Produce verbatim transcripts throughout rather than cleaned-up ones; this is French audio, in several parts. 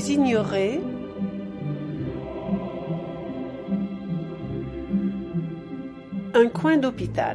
Vous ignorez un coin d'hôpital.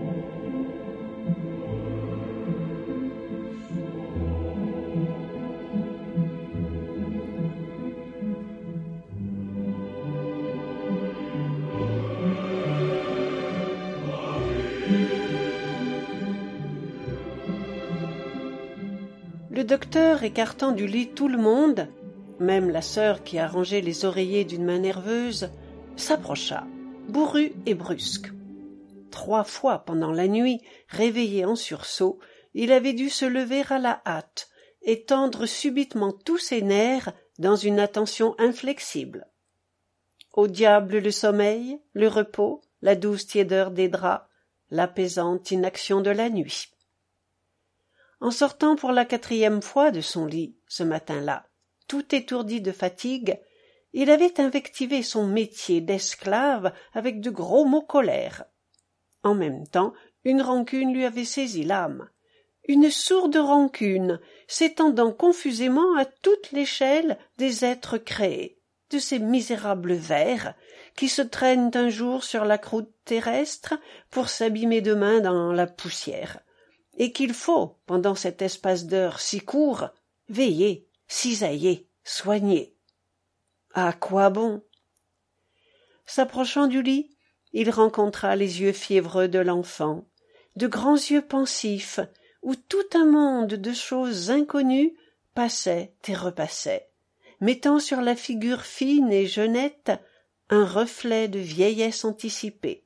Le docteur, écartant du lit tout le monde, même la sœur qui arrangeait les oreillers d'une main nerveuse, s'approcha, bourru et brusque. Trois fois pendant la nuit, réveillé en sursaut, il avait dû se lever à la hâte et tendre subitement tous ses nerfs dans une attention inflexible. Au diable le sommeil, le repos, la douce tiédeur des draps, l'apaisante inaction de la nuit. En sortant pour la quatrième fois de son lit, ce matin-là, tout étourdi de fatigue, il avait invectivé son métier d'esclave avec de gros mots colères. En même temps, une rancune lui avait saisi l'âme, une sourde rancune s'étendant confusément à toute l'échelle des êtres créés, de ces misérables vers qui se traînent un jour sur la croûte terrestre pour s'abîmer demain dans la poussière, et qu'il faut, pendant cet espace d'heures si court, veiller, cisailler, soigner. À quoi bon? S'approchant du lit, il rencontra les yeux fiévreux de l'enfant, de grands yeux pensifs, où tout un monde de choses inconnues passait et repassait, mettant sur la figure fine et jeunette un reflet de vieillesse anticipée.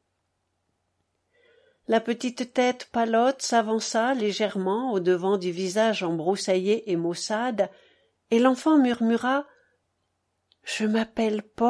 La petite tête pâlotte s'avança légèrement au-devant du visage embroussaillé et maussade, et l'enfant murmura « Je m'appelle Paul ».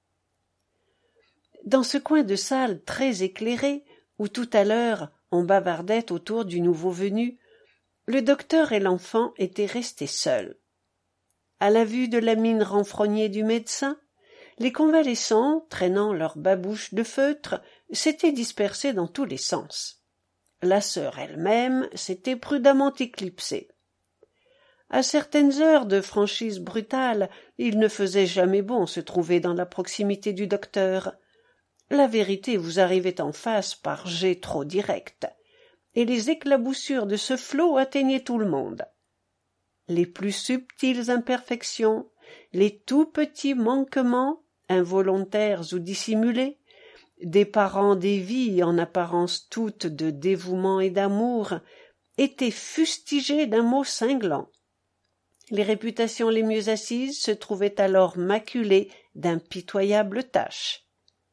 Dans ce coin de salle très éclairé, où tout à l'heure on bavardait autour du nouveau venu, le docteur et l'enfant étaient restés seuls. À la vue de la mine renfrognée du médecin, les convalescents, traînant leurs babouches de feutre, s'étaient dispersés dans tous les sens. La sœur elle-même s'était prudemment éclipsée. À certaines heures de franchise brutale, il ne faisait jamais bon se trouver dans la proximité du docteur. La vérité vous arrivait en face par jets trop directs, et les éclaboussures de ce flot atteignaient tout le monde. Les plus subtiles imperfections, les tout petits manquements, involontaires ou dissimulés, des parents déviés en apparence toutes de dévouement et d'amour, étaient fustigés d'un mot cinglant. Les réputations les mieux assises se trouvaient alors maculées d'impitoyables taches.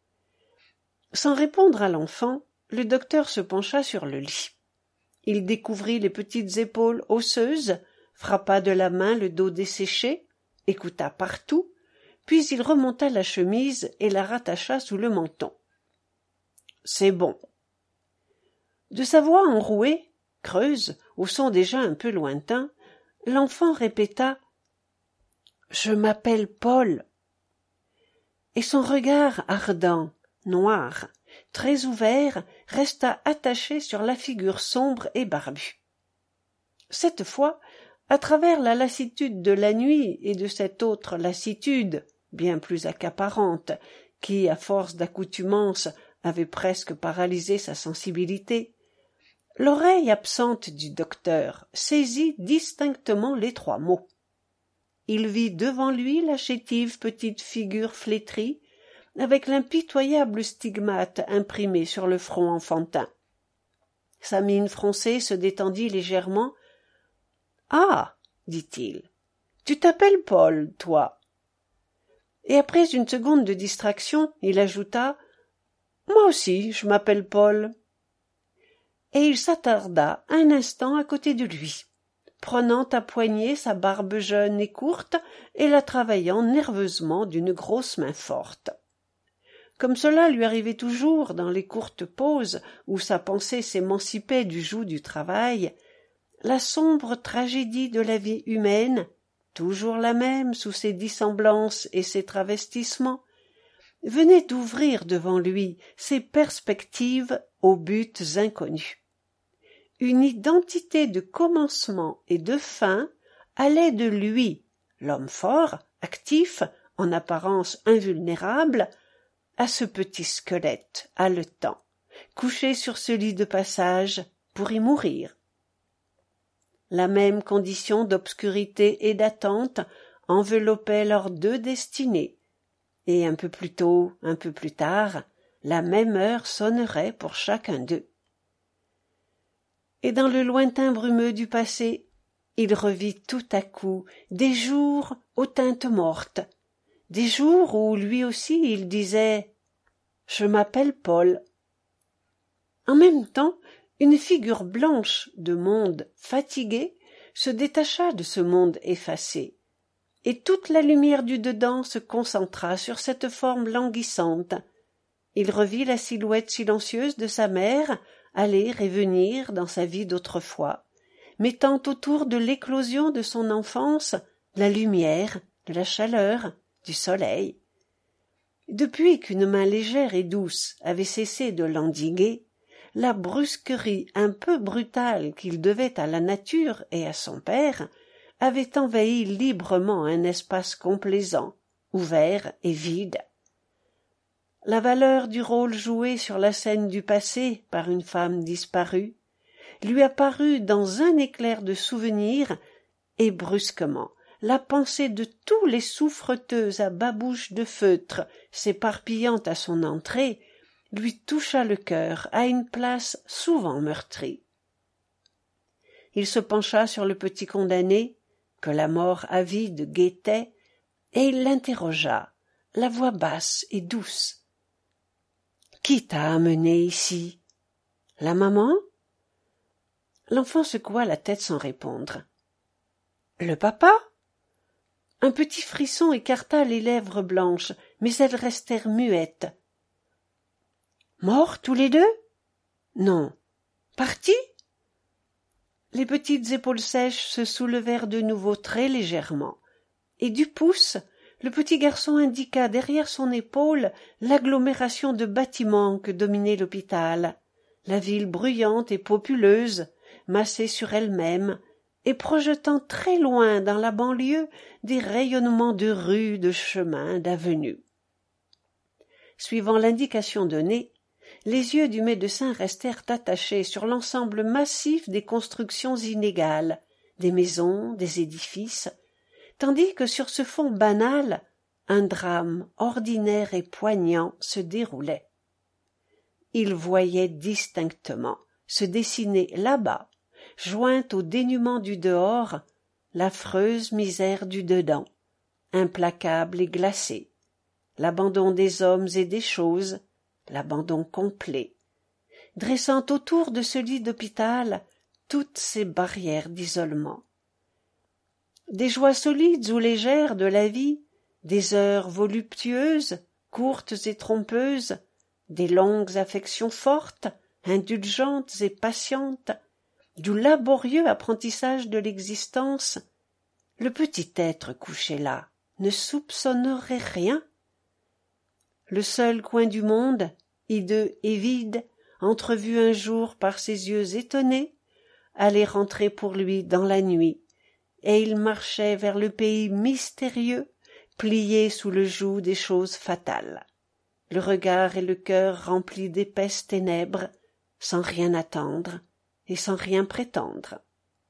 Sans répondre à l'enfant, le docteur se pencha sur le lit. Il découvrit les petites épaules osseuses, frappa de la main le dos desséché, écouta partout, puis il remonta la chemise et la rattacha sous le menton. « C'est bon. » De sa voix enrouée, creuse, au son déjà un peu lointain, l'enfant répéta « Je m'appelle Paul » et son regard ardent, noir, très ouvert, resta attaché sur la figure sombre et barbue. Cette fois, à travers la lassitude de la nuit et de cette autre lassitude, bien plus accaparante, qui, à force d'accoutumance, avait presque paralysé sa sensibilité, l'oreille absente du docteur saisit distinctement les trois mots. Il vit devant lui la chétive petite figure flétrie, avec l'impitoyable stigmate imprimé sur le front enfantin. Sa mine froncée se détendit légèrement. « Ah !» dit-il. « Tu t'appelles Paul, toi ?» Et après une seconde de distraction, il ajouta « Moi aussi, je m'appelle Paul. » Et il s'attarda un instant à côté de lui, prenant à poignée sa barbe jeune et courte et la travaillant nerveusement d'une grosse main forte. Comme cela lui arrivait toujours dans les courtes pauses où sa pensée s'émancipait du joug du travail, la sombre tragédie de la vie humaine, toujours la même sous ses dissemblances et ses travestissements, venait d'ouvrir devant lui ses perspectives aux buts inconnus. Une identité de commencement et de fin allait de lui, l'homme fort, actif, en apparence invulnérable, à ce petit squelette haletant, couché sur ce lit de passage pour y mourir. La même condition d'obscurité et d'attente enveloppait leurs deux destinées, et un peu plus tôt, un peu plus tard, la même heure sonnerait pour chacun d'eux. Et dans le lointain brumeux du passé, il revit tout à coup des jours aux teintes mortes, des jours où lui aussi il disait « Je m'appelle Paul ». En même temps, une figure blanche de monde fatigué se détacha de ce monde effacé, et toute la lumière du dedans se concentra sur cette forme languissante. Il revit la silhouette silencieuse de sa mère aller et venir dans sa vie d'autrefois, mettant autour de l'éclosion de son enfance la lumière, de la chaleur, du soleil. Depuis qu'une main légère et douce avait cessé de l'endiguer, la brusquerie un peu brutale qu'il devait à la nature et à son père avait envahi librement un espace complaisant, ouvert et vide. La valeur du rôle joué sur la scène du passé par une femme disparue lui apparut dans un éclair de souvenir, et brusquement la pensée de tous les souffreteux à babouche de feutre s'éparpillant à son entrée lui toucha le cœur à une place souvent meurtrie. Il se pencha sur le petit condamné, que la mort avide guettait, et il l'interrogea, la voix basse et douce. « Qui t'a amené ici? La maman ?» L'enfant secoua la tête sans répondre. « Le papa ?» Un petit frisson écarta les lèvres blanches, mais elles restèrent muettes. « Morts tous les deux ? Non. Partis ? » Les petites épaules sèches se soulevèrent de nouveau très légèrement, et du pouce, le petit garçon indiqua derrière son épaule l'agglomération de bâtiments que dominait l'hôpital, la ville bruyante et populeuse, massée sur elle-même, et projetant très loin dans la banlieue des rayonnements de rues, de chemins, d'avenues. Suivant l'indication donnée, les yeux du médecin restèrent attachés sur l'ensemble massif des constructions inégales, des maisons, des édifices, tandis que sur ce fond banal, un drame ordinaire et poignant se déroulait. Il voyait distinctement se dessiner là-bas, jointe au dénûment du dehors, l'affreuse misère du dedans, implacable et glacée, l'abandon des hommes et des choses, l'abandon complet, dressant autour de ce lit d'hôpital toutes ces barrières d'isolement. Des joies solides ou légères de la vie, des heures voluptueuses, courtes et trompeuses, des longues affections fortes, indulgentes et patientes, du laborieux apprentissage de l'existence, le petit être couché là ne soupçonnerait rien. Le seul coin du monde, hideux et vide, entrevu un jour par ses yeux étonnés, allait rentrer pour lui dans la nuit, et il marchait vers le pays mystérieux, plié sous le joug des choses fatales, le regard et le cœur remplis d'épaisses ténèbres, sans rien attendre et sans rien prétendre.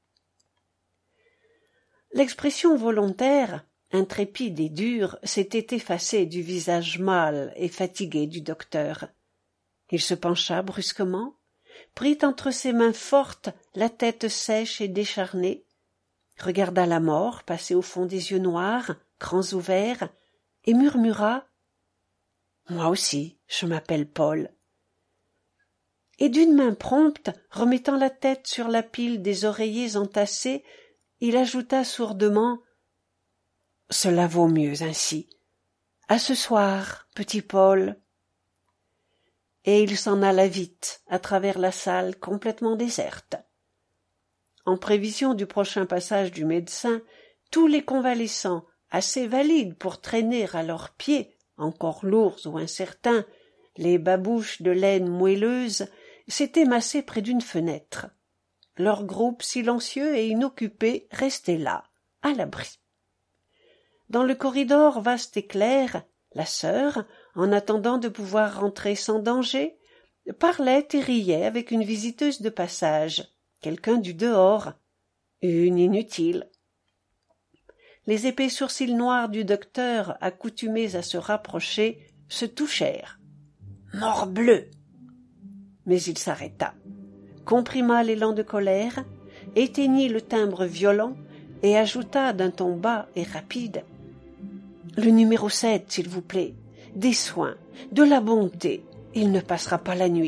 L'expression volontaire, intrépide et dure, s'était effacée du visage mâle et fatigué du docteur. Il se pencha brusquement, prit entre ses mains fortes la tête sèche et décharnée, regarda la mort passer au fond des yeux noirs, grands ouverts, et murmura « Moi aussi, je m'appelle Paul. » Et d'une main prompte, remettant la tête sur la pile des oreillers entassés, il ajouta sourdement « Cela vaut mieux ainsi. À ce soir, petit Paul. » Et il s'en alla vite, à travers la salle complètement déserte. En prévision du prochain passage du médecin, tous les convalescents, assez valides pour traîner à leurs pieds, encore lourds ou incertains, les babouches de laine moelleuse, s'étaient massés près d'une fenêtre. Leur groupe silencieux et inoccupé restait là, à l'abri. Dans le corridor vaste et clair, la sœur, en attendant de pouvoir rentrer sans danger, parlait et riait avec une visiteuse de passage, quelqu'un du dehors, une inutile. Les épais sourcils noirs du docteur, accoutumés à se rapprocher, se touchèrent. « Morbleu !» Mais il s'arrêta, comprima l'élan de colère, éteignit le timbre violent et ajouta d'un ton bas et rapide « Le numéro sept, s'il vous plaît, des soins, de la bonté, il ne passera pas la nuit. »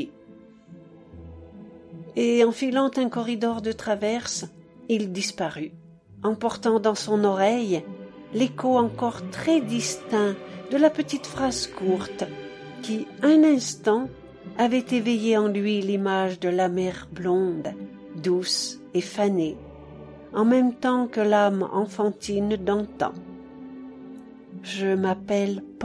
Et enfilant un corridor de traverse, il disparut, emportant dans son oreille l'écho encore très distinct de la petite phrase courte qui, un instant, avait éveillé en lui l'image de la mer blonde, douce et fanée, en même temps que l'âme enfantine d'antan. « Je m'appelle Paul. »